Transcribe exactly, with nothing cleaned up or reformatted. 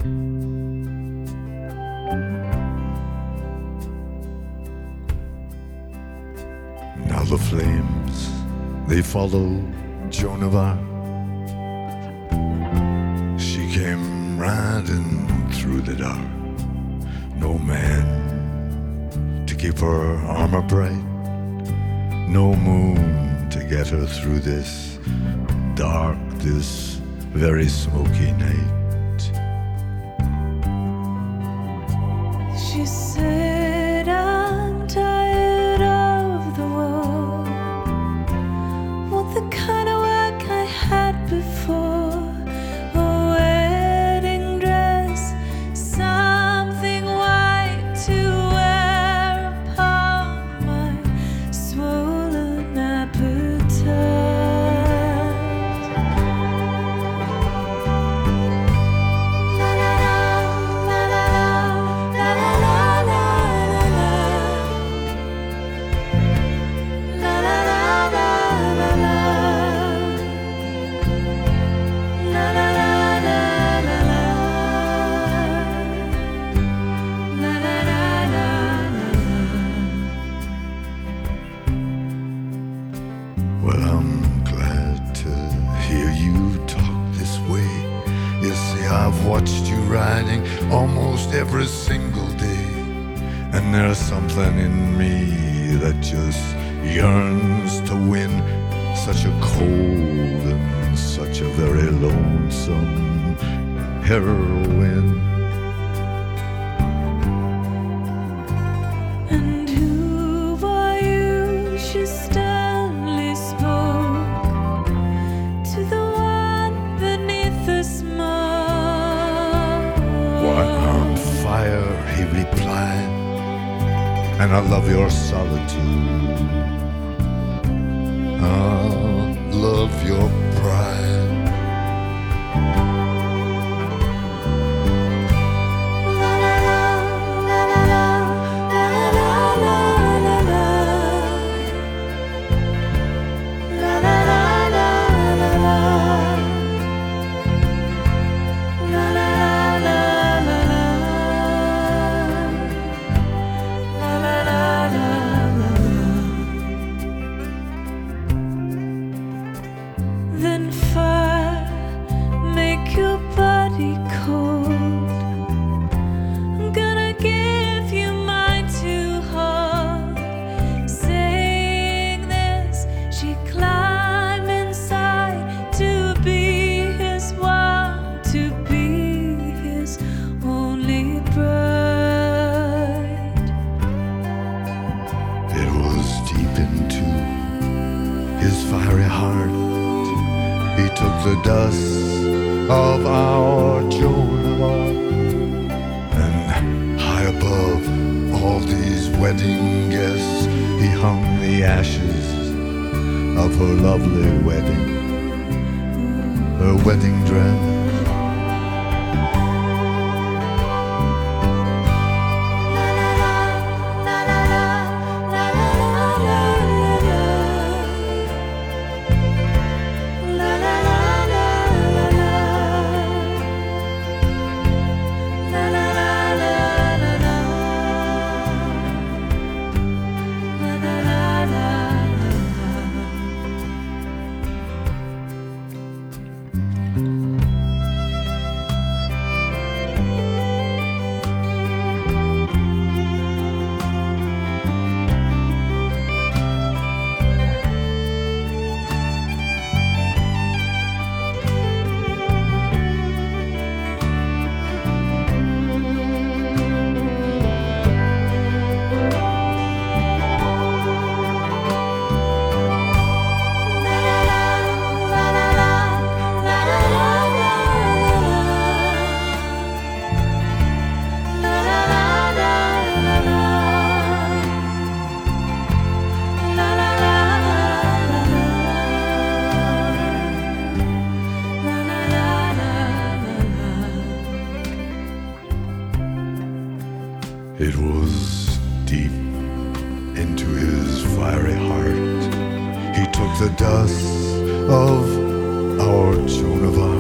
Now the flames, they follow Joan of Arc. She came riding through the dark. No man to keep her armor bright. No moon to get her through this dark, this very smoky night. She said, I'm tired of the world. Want the kind of work I had before. A wedding dress, something white to wear upon my swollen appetite. Well, I'm glad to hear you talk this way. You see, I've watched you riding almost every single day, and there's something in me that just yearns to win such a cold and such a very lonesome heroine. And who are you? She sternly spoke to the one beneath the smoke. Why, I'm fire, he replied, and I love your solitude. I love your pride. Then fire, make your body cold. I'm gonna give you mine to hold. Saying this, she climbed inside to be his one, to be his only bride. It was deep into his fiery heart. He took the dust of our Joan of Arc, and high above all these wedding guests, he hung the ashes of her lovely wedding, her wedding dress. It was deep into his fiery heart. He took the dust of our Joan of Arc